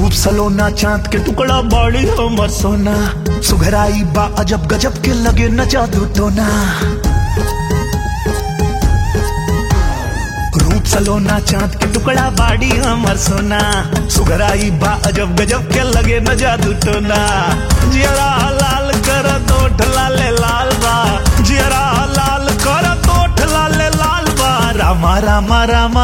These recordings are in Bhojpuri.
रूप सलोना चांद के टुकड़ा बाड़ी हमर सोना, सुघराई बा अजब गजब के लगे न जादू टोना। रूप सलोना चांद के टुकड़ा बाड़ी हमर सोना, सुघराई बा अजब गजब के लगे न जादू टोना। जियरा लाल कर तोठ लाले लाल बा, जियरा लाल कर तोठ लाले लाल बा। रामा रामा रामा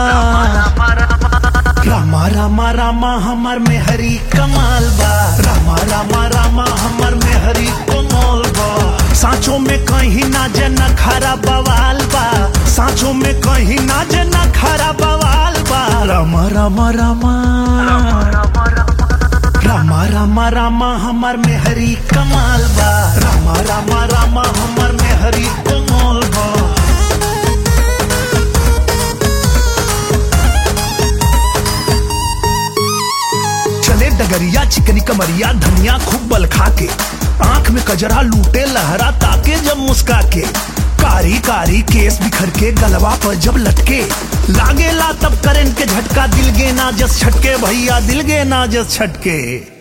रामा रामा रामा हमर में हरी कमाल बा, रामा रामा रामा हमर में हरी कमाल बा। सांचों में कहीं ना जना खरा बवाल बा, सांचों में कहीं ना जना खरा बवाल बा। रामा रामा रामा रामा रामा रामा हमर में हरी कमाल बा, रामा रामा रामा हमर में हरी कमाल बा। डगरिया चिकनी कमरिया धनिया खूब बल खाके, आंख में कजरा लूटे लहरा ताके जब मुस्का के। कारी कारी केस बिखर के गलवा पर जब लटके, लागेला तब करंट के झटका। दिल गे ना जस छटके भैया, दिल गे ना जस छटके।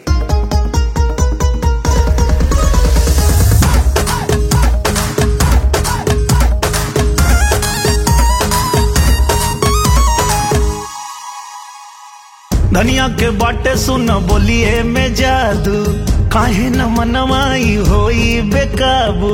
धनिया के बाटे सुन बोलिए में जादू, काहे न मनवाई होई बेकाबू।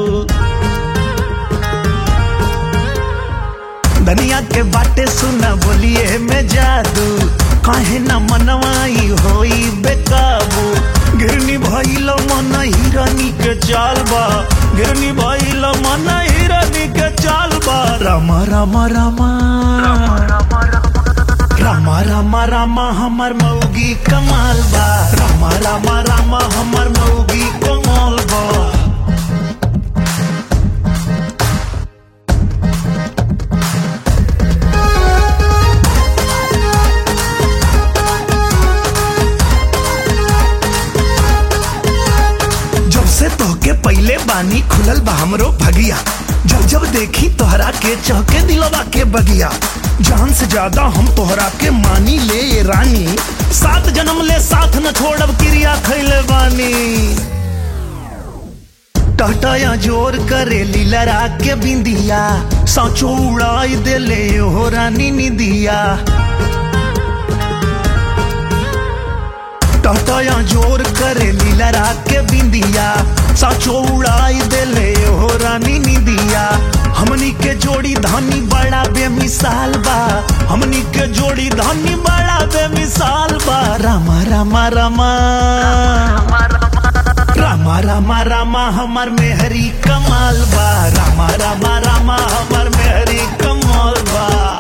धनिया के बाटे सुन बोलिए में जादू, काहे न मनवाई होई बेकाबू। गिरनी भइल मन हिरनी के चाल बा, गिरनी भइल मन हिरनी के चाल बा। रामा रामा रामा रामा रामा रामा हमर मौगी कमाल बा, रामा रामा रामा हमर मौगी कमाल बा। जब से तोहके पहले बानी खुलल बा हमरो भगिया, जब जब देखी तोहरा के चहके दिलवा के बगिया। जान से ज्यादा हम तोहरा के मानी ले रानी, 7 जन्म ले साथ न छोड़ब क्रिया खैले बानी। टहटया जोर करे लीलरा के बिंदिया, सांचो उड़ाई दे ले हो रानी निदिया। टहटया जोर करे लीलरा के बिंदिया, सांचो उड़ाई दे ले हो रानी निदिया। हमनी के जोड़ी धानी बड़ा बेमिसाल बा, हमनी के जोड़ी धानी बड़ा बेमिसाल बा। रामा रामा रामा रामा रामा रामा हमर में हरी कमाल बा, रामा रामा रामा हमर में हरी कमाल बा।